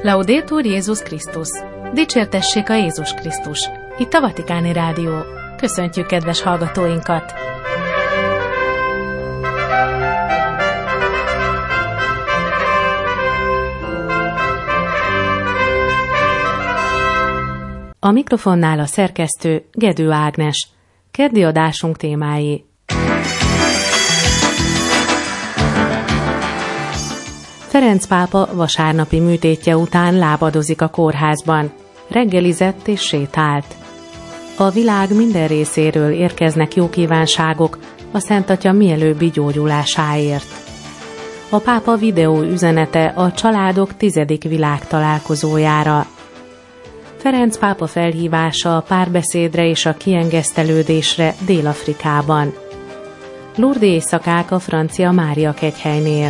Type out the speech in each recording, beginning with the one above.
Laudetur Jézus Krisztus! Dicsértessék a Jézus Krisztus! Itt a Vatikáni Rádió. Köszöntjük kedves hallgatóinkat! A mikrofonnál a szerkesztő Gedő Ágnes. Keddi adásunk témái. Ferenc pápa vasárnapi műtétje után lábadozik a kórházban. Reggelizett és sétált. A világ minden részéről érkeznek jó kívánságok a Szent Atya mielőbbi gyógyulásáért. A pápa videó üzenete a családok 10. világtalálkozójára. Ferenc pápa felhívása a párbeszédre és a kiengesztelődésre Dél-Afrikában. Lourdes éjszakák a francia Mária kegyhelynél.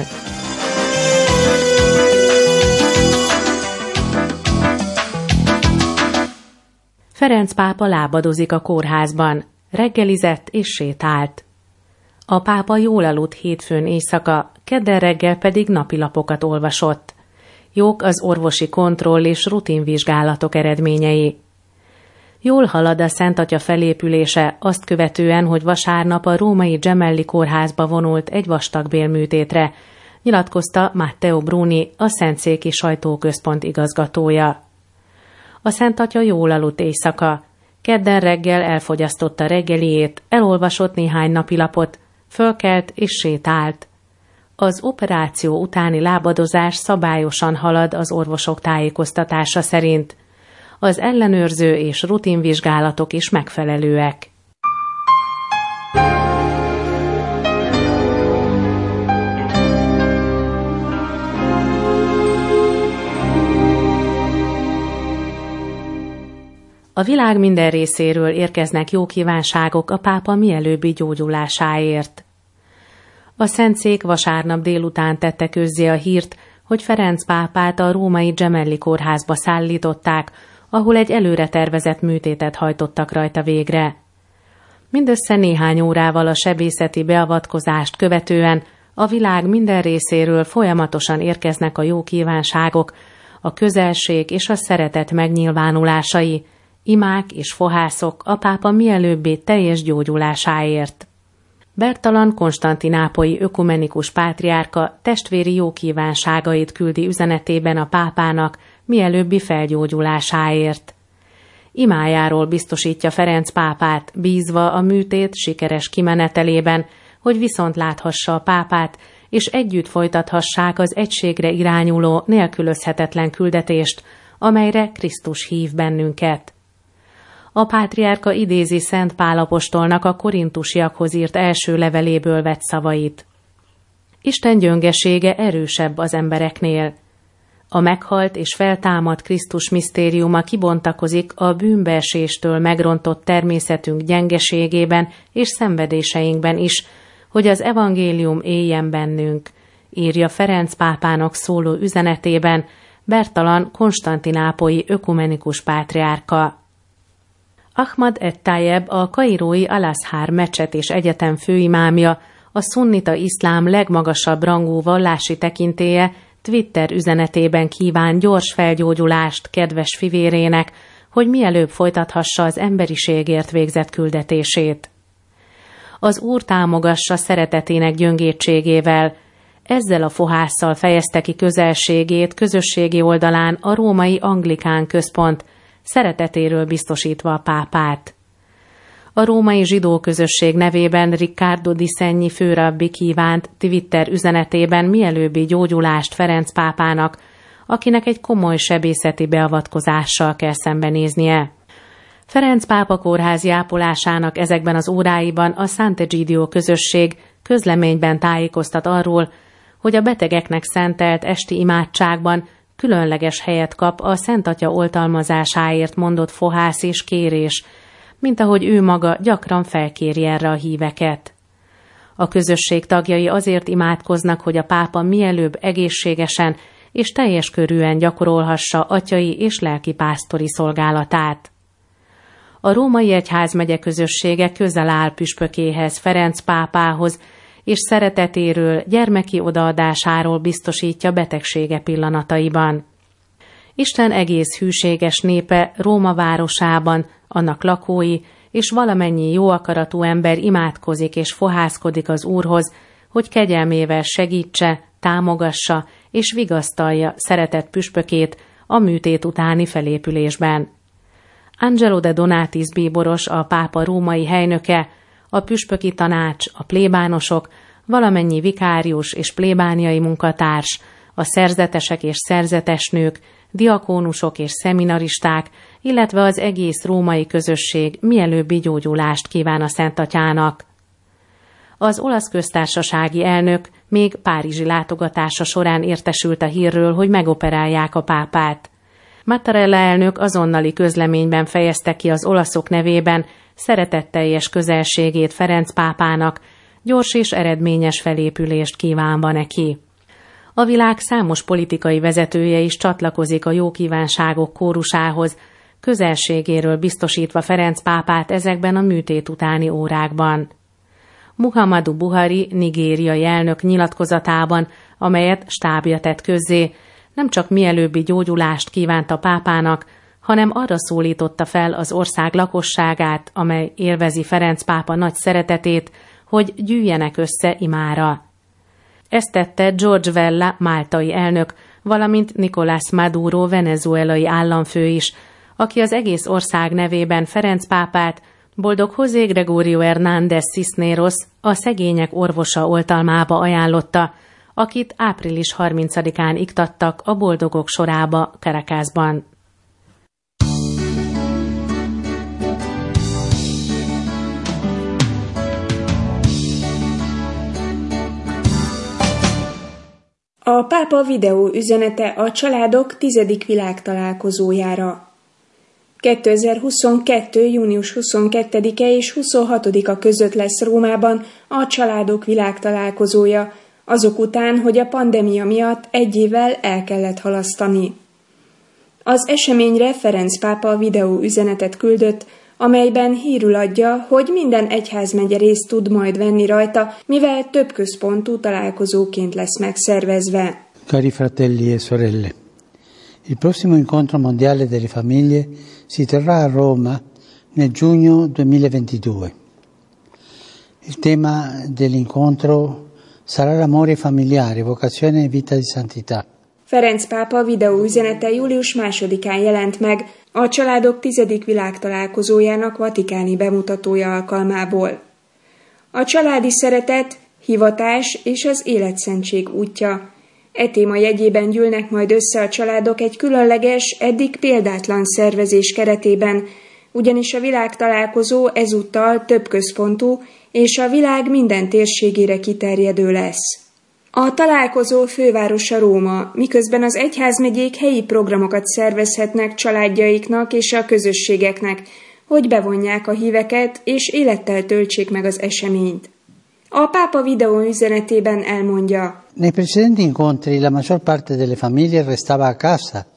Ferenc pápa lábadozik a kórházban, reggelizett és sétált. A pápa jól aludt hétfőn éjszaka, kedden reggel pedig napilapokat olvasott. Jók az orvosi kontroll és rutinvizsgálatok eredményei. Jól halad a Szent Atya felépülése azt követően, hogy vasárnap a római Gemelli kórházba vonult egy vastagbélműtétre, nyilatkozta Matteo Bruni, a Szentszéki Sajtóközpont igazgatója. A Szent Atya jól aludt éjszaka. Kedden reggel elfogyasztotta reggeliét, elolvasott néhány napilapot, fölkelt és sétált. Az operáció utáni lábadozás szabályosan halad az orvosok tájékoztatása szerint. Az ellenőrző és rutinvizsgálatok is megfelelőek. A világ minden részéről érkeznek jó kívánságok a pápa mielőbbi gyógyulásáért. A Szentszék vasárnap délután tette közzé a hírt, hogy Ferenc pápát a római Gemelli kórházba szállították, ahol egy előre tervezett műtétet hajtottak rajta végre. Mindössze néhány órával a sebészeti beavatkozást követően a világ minden részéről folyamatosan érkeznek a jó kívánságok, a közelség és a szeretet megnyilvánulásai, imák és fohászok a pápa mielőbbi teljes gyógyulásáért. Bertalan konstantinápolyi ökumenikus pátriárka testvéri jó kívánságait küldi üzenetében a pápának mielőbbi felgyógyulásáért. Imájáról biztosítja Ferenc pápát, bízva a műtét sikeres kimenetelében, hogy viszont láthassa a pápát, és együtt folytathassák az egységre irányuló nélkülözhetetlen küldetést, amelyre Krisztus hív bennünket. A pátriárka idézi Szent Pál apostolnak a korintusiakhoz írt első leveléből vett szavait. Isten gyöngesége erősebb az embereknél. A meghalt és feltámadt Krisztus misztériuma kibontakozik a bűnbeeséstől megrontott természetünk gyengeségében és szenvedéseinkben is, hogy az evangélium éljen bennünk, írja Ferenc pápának szóló üzenetében Bertalan konstantinápolyi ökumenikus pátriárka. Ahmad et-Tayeb, a kairói Al-Azhar mecset és egyetem főimámja, a szunnita iszlám legmagasabb rangú vallási tekintélye Twitter üzenetében kíván gyors felgyógyulást kedves fivérének, hogy mielőbb folytathassa az emberiségért végzett küldetését. Az Úr támogassa szeretetének gyöngétségével. Ezzel a fohásszal fejezte ki közelségét közösségi oldalán a római anglikán központ, szeretetéről biztosítva a pápát. A római zsidó közösség nevében Riccardo Di Segni főrabbi kívánt Twitter üzenetében mielőbbi gyógyulást Ferenc pápának, akinek egy komoly sebészeti beavatkozással kell szembenéznie. Ferenc pápa kórházi ápolásának ezekben az óráiban a Sant'Egidio közösség közleményben tájékoztat arról, hogy a betegeknek szentelt esti imádságban különleges helyet kap a Szent Atya oltalmazásáért mondott fohász és kérés, mint ahogy ő maga gyakran felkéri erre a híveket. A közösség tagjai azért imádkoznak, hogy a pápa mielőbb egészségesen és teljes körűen gyakorolhassa atyai és lelkipásztori szolgálatát. A római egyházmegye közössége közel áll püspökéhez, Ferenc pápához, és szeretetéről, gyermeki odaadásáról biztosítja betegsége pillanataiban. Isten egész hűséges népe Róma városában, annak lakói és valamennyi jó akaratú ember imádkozik és fohászkodik az Úrhoz, hogy kegyelmével segítse, támogassa és vigasztalja szeretett püspökét a műtét utáni felépülésben. Angelo de Donatis bíboros, a pápa római helynöke, a püspöki tanács, a plébánosok, valamennyi vikárius és plébániai munkatárs, a szerzetesek és szerzetesnők, diakónusok és szeminaristák, illetve az egész római közösség mielőbbi gyógyulást kíván a Szent Atyának. Az olasz köztársasági elnök még párizsi látogatása során értesült a hírről, hogy megoperálják a pápát. Mattarella elnök azonnali közleményben fejezte ki az olaszok nevében szeretetteljes közelségét Ferenc pápának, gyors és eredményes felépülést kívánva neki. A világ számos politikai vezetője is csatlakozik a jó kívánságok kórusához, közelségéről biztosítva Ferenc pápát ezekben a műtét utáni órákban. Muhammadu Buhari, nigériai elnök nyilatkozatában, amelyet stábja tett közzé, nem csak mielőbbi gyógyulást kívánt a pápának, hanem arra szólította fel az ország lakosságát, amely élvezi Ferenc pápa nagy szeretetét, hogy gyűjjenek össze imára. Ezt tette George Vella, máltai elnök, valamint Nicolás Maduro, venezuelai államfő is, aki az egész ország nevében Ferenc pápát boldog José Gregorio Hernández Cisneros, a szegények orvosa oltalmába ajánlotta, akit április 30-án iktattak a boldogok sorába Caracasban. A pápa videó üzenete a családok 10. világtalálkozójára. 2022. június 22-e és 26-a között lesz Rómában a családok világtalálkozója, azok után, hogy a pandémia miatt egy évvel el kellett halasztani. Az eseményre Ferenc pápa videó üzenetet küldött, amelyben hírül adja, hogy minden egyházmegye részt tud majd venni rajta, mivel több központú találkozóként lesz megszervezve. Cari fratelli e sorelle, il prossimo incontro mondiale delle famiglie si terrà a Roma nel giugno 2022. Il tema dell'incontro sarà l'amore familiare, vocazione e vita di santità. Ferenc pápa videó üzenete július 2-án jelent meg a családok 10. világtalálkozójának vatikáni bemutatója alkalmából. A családi szeretet, hivatás és az életszentség útja. E téma jegyében gyűlnek majd össze a családok egy különleges, eddig példátlan szervezés keretében, ugyanis a világtalálkozó ezúttal több központú és a világ minden térségére kiterjedő lesz. A találkozó fővárosa Róma, miközben az egyházmegyék helyi programokat szervezhetnek családjaiknak és a közösségeknek, hogy bevonják a híveket és élettel töltsék meg az eseményt. A pápa videó üzenetében elmondja: Nei precedenti incontri la maggior parte delle famiglie restava a casa.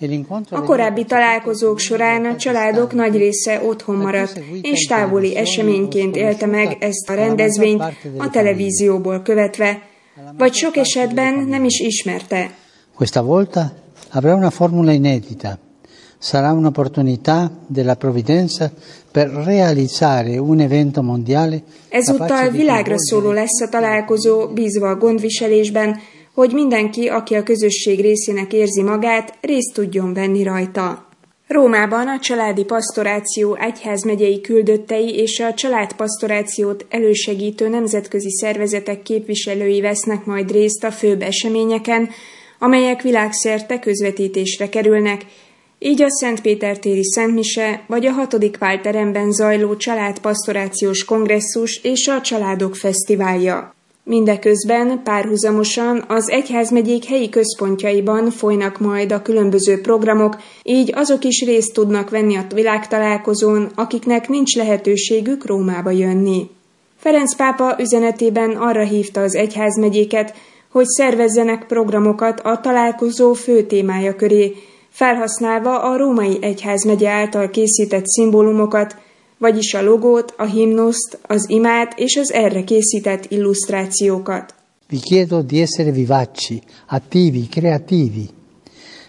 A korábbi találkozók során a családok nagy része otthon maradt, és távoli eseményként élte meg ezt a rendezvényt a televízióból követve, vagy sok esetben nem is ismerte. Questa volta avrà una formula inedita. Sarà un'opportunità della provvidenza per realizzare un evento mondiale. Ezúttal világra szóló lesz a találkozó, bízva a gondviselésben, hogy mindenki, aki a közösség részének érzi magát, részt tudjon venni rajta. Rómában a családi pasztoráció egyházmegyei küldöttei és a családpasztorációt elősegítő nemzetközi szervezetek képviselői vesznek majd részt a főbb eseményeken, amelyek világszerte közvetítésre kerülnek, így a Szentpétertéri Szentmise vagy a 6. Pál teremben zajló családpasztorációs kongresszus és a családok fesztiválja. Mindeközben párhuzamosan az egyházmegyék helyi központjaiban folynak majd a különböző programok, így azok is részt tudnak venni a világtalálkozón, akiknek nincs lehetőségük Rómába jönni. Ferenc pápa üzenetében arra hívta az egyházmegyéket, hogy szervezzenek programokat a találkozó fő témája köré, felhasználva a római egyházmegye által készített szimbólumokat, vagyis a logót, a himnuszt, az imát és az erre készített illusztrációkat. Vi chiedo di essere vivaci, attivi, creativi,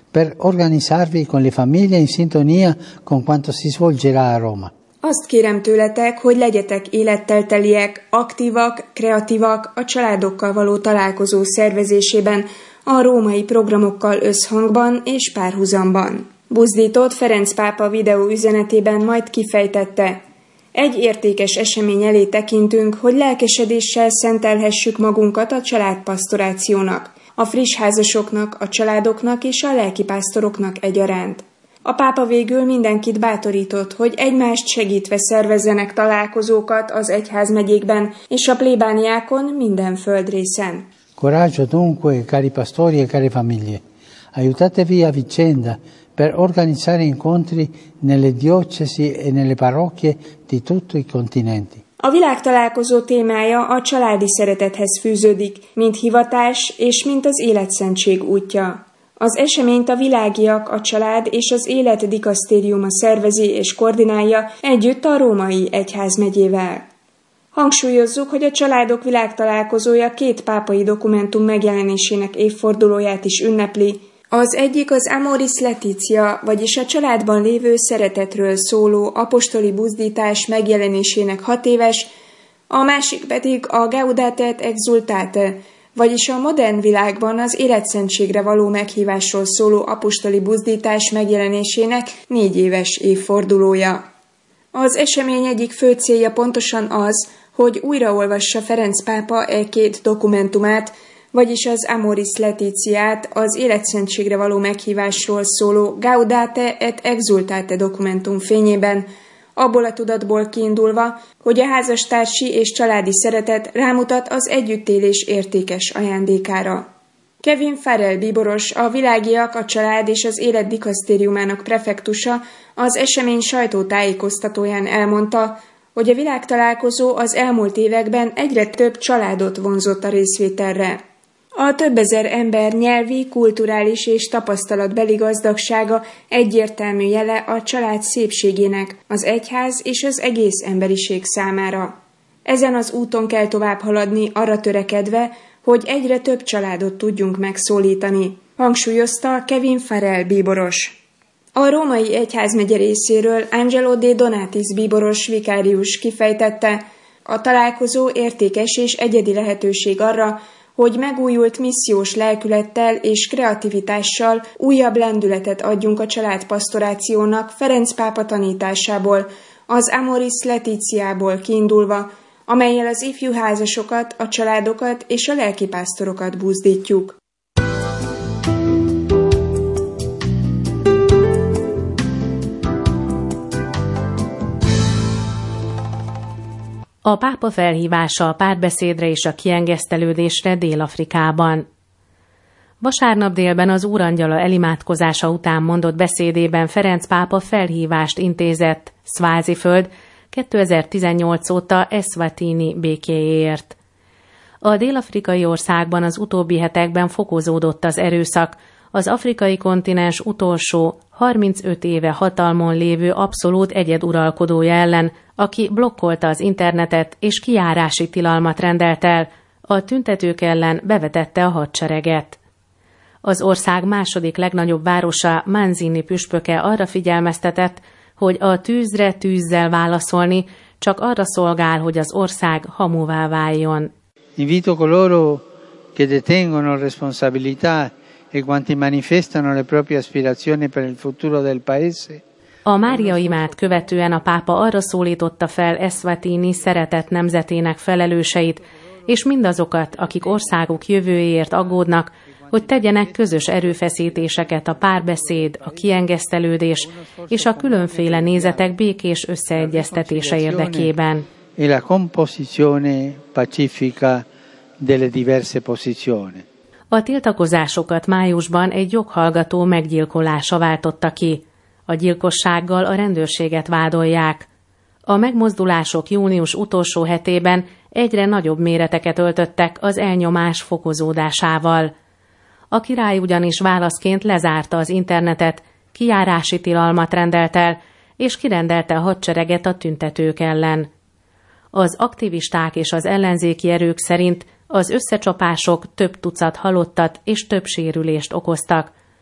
per organizzarvi con le famiglie in sintonia con quanto si svolgerà a Roma. Azt kérem tőletek, hogy legyetek élettel teliek, aktívak, kreatívak a családokkal való találkozó szervezésében, a római programokkal összhangban és párhuzamban. Buzdított Ferenc pápa videó üzenetében majd kifejtette: egy értékes esemény elé tekintünk, hogy lelkesedéssel szentelhessük magunkat a családpasztorációnak, a friss házasoknak, a családoknak és a lelkipásztoroknak egyaránt. A pápa végül mindenkit bátorított, hogy egymást segítve szervezzenek találkozókat az egyházmegyékben és a plébániákon minden földrészen. Coraggio dunque, cari pastori e care famiglie. Aiutatevi a vicenda per organizzare incontri nelle diocesi e nelle parrocchie di tutti i continenti. A világtalálkozó témája a családi szeretethez fűződik, mint hivatás és mint az életszentség útja. Az eseményt a világiak, a család és az élet dikasztériuma szervezi és koordinálja együtt a római egyházmegyével. Hangsúlyozzuk, hogy a családok világtalálkozója 2 pápai dokumentum megjelenésének évfordulóját is ünnepli. Az egyik az Amoris Laetitia, vagyis a családban lévő szeretetről szóló apostoli buzdítás megjelenésének 6 éves, a másik pedig a Gaudete et Exultate, vagyis a modern világban az életszentségre való meghívásról szóló apostoli buzdítás megjelenésének 4 éves évfordulója. Az esemény egyik fő célja pontosan az, hogy újraolvassa Ferenc pápa 2 dokumentumát, vagyis az Amoris Laetitiát, az életszentségre való meghívásról szóló Gaudete et Exultate dokumentum fényében, abból a tudatból kiindulva, hogy a házastársi és családi szeretet rámutat az együttélés értékes ajándékára. Kevin Farrell bíboros, a világiak, a család és az élet dikasztériumának prefektusa az esemény sajtótájékoztatóján elmondta, hogy a világtalálkozó az elmúlt években egyre több családot vonzott a részvételre. A több ezer ember nyelvi, kulturális és tapasztalatbeli gazdagsága egyértelmű jele a család szépségének, az egyház és az egész emberiség számára. Ezen az úton kell tovább haladni, arra törekedve, hogy egyre több családot tudjunk megszólítani, hangsúlyozta Kevin Farrell bíboros. A római egyházmegye részéről Angelo de Donatis bíboros vikárius kifejtette, a találkozó értékes és egyedi lehetőség arra, hogy megújult missziós lelkülettel és kreativitással újabb lendületet adjunk a családpasztorációnak Ferenc pápa tanításából, az Amoris Laetitiából kiindulva, amellyel az ifjú házasokat, a családokat és a lelkipásztorokat buzdítjuk. A pápa felhívása a párbeszédre és a kiengesztelődésre Dél-Afrikában. Vasárnap délben az Úrangyala elimádkozása után mondott beszédében Ferenc pápa felhívást intézett Sváziföld 2018 óta Eswatini békéjéért. A dél-afrikai országban az utóbbi hetekben fokozódott az erőszak, az afrikai kontinens utolsó, 35 éve hatalmon lévő abszolút egyeduralkodója ellen, aki blokkolta az internetet és kijárási tilalmat rendelt el, a tüntetők ellen bevetette a hadsereget. Az ország második legnagyobb városa, Manzini püspöke arra figyelmeztetett, hogy a tűzre tűzzel válaszolni csak arra szolgál, hogy az ország hamuvá váljon. Invito coloro che detengono responsabilità e quanti manifestano le proprie aspirazioni per il futuro del paese. A Mária imát követően a pápa arra szólította fel Eswatini szeretett nemzetének felelőseit, és mindazokat, akik országuk jövőjéért aggódnak, hogy tegyenek közös erőfeszítéseket a párbeszéd, a kiengesztelődés és a különféle nézetek békés összeegyeztetése érdekében. E la composizione pacifica delle diverse posizioni. A tiltakozásokat májusban egy joghallgató meggyilkolása váltotta ki. A gyilkossággal a rendőrséget vádolják. A megmozdulások június utolsó hetében egyre nagyobb méreteket öltöttek az elnyomás fokozódásával. A király ugyanis válaszként lezárta az internetet, kijárási tilalmat rendelt el, és kirendelte a hadsereget a tüntetők ellen. Az aktivisták és az ellenzéki erők szerint az összecsapások több tucat halottat és több sérülést okoztak.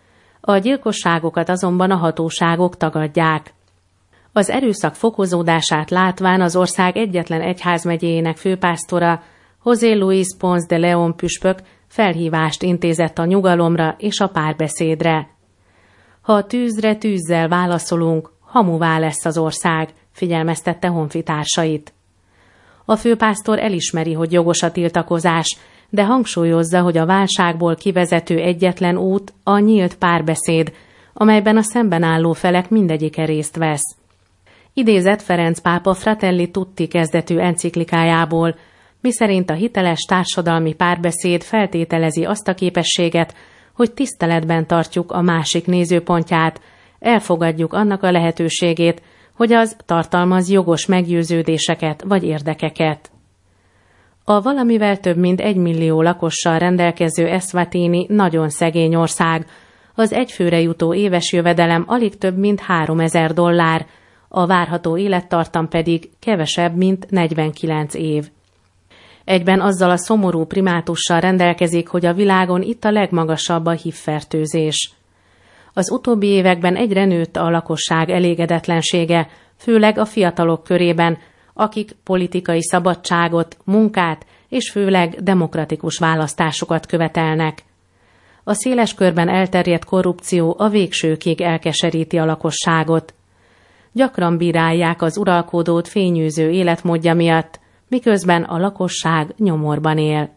A gyilkosságokat azonban a hatóságok tagadják. Az erőszak fokozódását látván az ország egyetlen egyházmegyéjének főpásztora, José Luis Pons de León püspök felhívást intézett a nyugalomra és a párbeszédre. Ha a tűzre tűzzel válaszolunk, hamuvá lesz az ország, figyelmeztette honfitársait. A főpásztor elismeri, hogy jogos a tiltakozás, de hangsúlyozza, hogy a válságból kivezető egyetlen út a nyílt párbeszéd, amelyben a szemben álló felek mindegyike részt vesz. Idézett Ferenc pápa Fratelli Tutti kezdetű enciklikájából, miszerint a hiteles társadalmi párbeszéd feltételezi azt a képességet, hogy tiszteletben tartjuk a másik nézőpontját, elfogadjuk annak a lehetőségét, hogy az tartalmaz jogos meggyőződéseket vagy érdekeket. A valamivel több mint 1 millió lakossal rendelkező Eswatini nagyon szegény ország, az egyfőre jutó éves jövedelem alig több mint $3000, a várható élettartam pedig kevesebb, mint 49 év. Egyben azzal a szomorú primátussal rendelkezik, hogy a világon itt a legmagasabb a HIV-fertőzés. Az utóbbi években egyre nőtt a lakosság elégedetlensége, főleg a fiatalok körében, akik politikai szabadságot, munkát és főleg demokratikus választásokat követelnek. A széles körben elterjedt korrupció a végsőkig elkeseríti a lakosságot. Gyakran bírálják az uralkodót fényűző életmódja miatt, miközben a lakosság nyomorban él.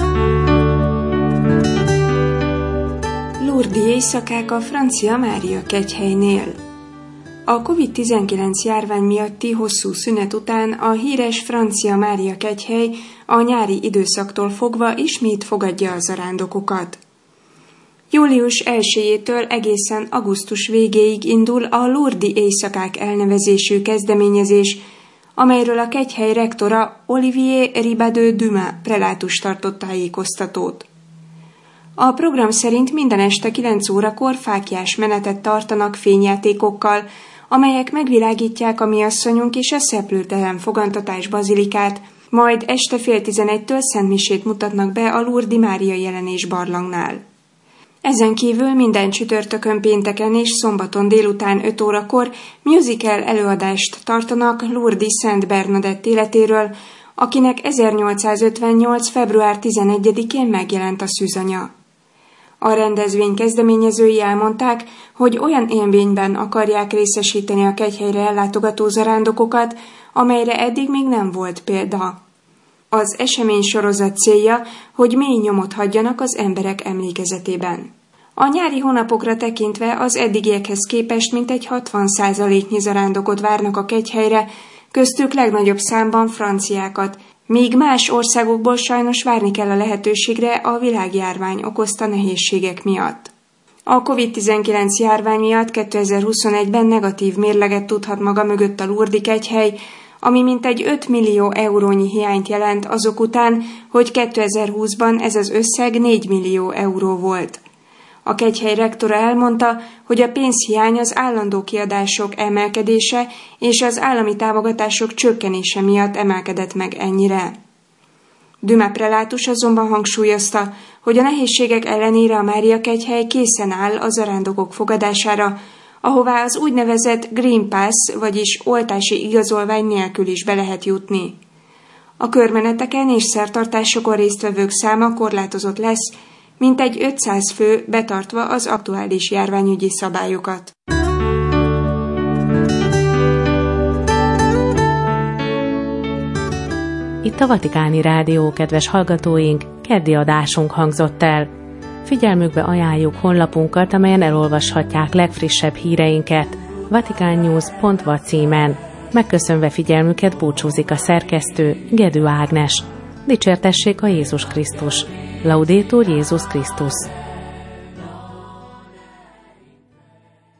Lourdes éjszakák a Francia Mária kegyhelynél. A COVID-19 járvány miatti hosszú szünet után a híres Francia Mária kegyhely a nyári időszaktól fogva ismét fogadja a zarándokokat. Július 1-től egészen augusztus végéig indul a Lourdes éjszakák elnevezésű kezdeményezés, amelyről a kegyhely rektora Olivier Ribadeux-Dumas prelátus tartott tájékoztatót. A program szerint minden este 9 órakor fáklyás menetet tartanak fényjátékokkal, amelyek megvilágítják a Miasszonyunk és a Szeplőtelen Fogantatás bazilikát, majd este 10:30-től szentmisét mutatnak be a Lourdes Mária jelenés barlangnál. Ezen kívül minden csütörtökön, pénteken és szombaton délután 5 órakor musical előadást tartanak Lourdes Szent Bernadett életéről, akinek 1858. február 11-én megjelent a szűzanya. A rendezvény kezdeményezői elmondták, hogy olyan élményben akarják részesíteni a kegyhelyre ellátogató zarándokokat, amelyre eddig még nem volt példa. Az esemény sorozat célja, hogy mély nyomot hagyjanak az emberek emlékezetében. A nyári hónapokra tekintve az eddigiekhez képest mintegy 60%-nyi zarándokot várnak a kegyhelyre, köztük legnagyobb számban franciákat, míg más országokból sajnos várni kell a lehetőségre a világjárvány okozta nehézségek miatt. A COVID-19 járvány miatt 2021-ben negatív mérleget tudhat maga mögött a Lourdes kegyhely, ami mintegy 5 millió eurónyi hiányt jelent azok után, hogy 2020-ban ez az összeg 4 millió euró volt. A kegyhely rektora elmondta, hogy a pénzhiány az állandó kiadások emelkedése és az állami támogatások csökkenése miatt emelkedett meg ennyire. Dumas prelátus azonban hangsúlyozta, hogy a nehézségek ellenére a Mária kegyhely készen áll a zarándokok fogadására, ahová az úgynevezett Green Pass, vagyis oltási igazolvány nélkül is be lehet jutni. A körmeneteken és szertartásokon résztvevők száma korlátozott lesz, mintegy 500 fő betartva az aktuális járványügyi szabályokat. Itt a Vatikáni Rádió, kedves hallgatóink, keddi adásunk hangzott el. Figyelmükbe ajánljuk honlapunkat, amelyen elolvashatják legfrissebb híreinket, vaticannews.va címen. Megköszönve figyelmüket búcsúzik a szerkesztő, Gedő Ágnes. Dicsértessék a Jézus Krisztus! Laudetur Jézus Krisztus!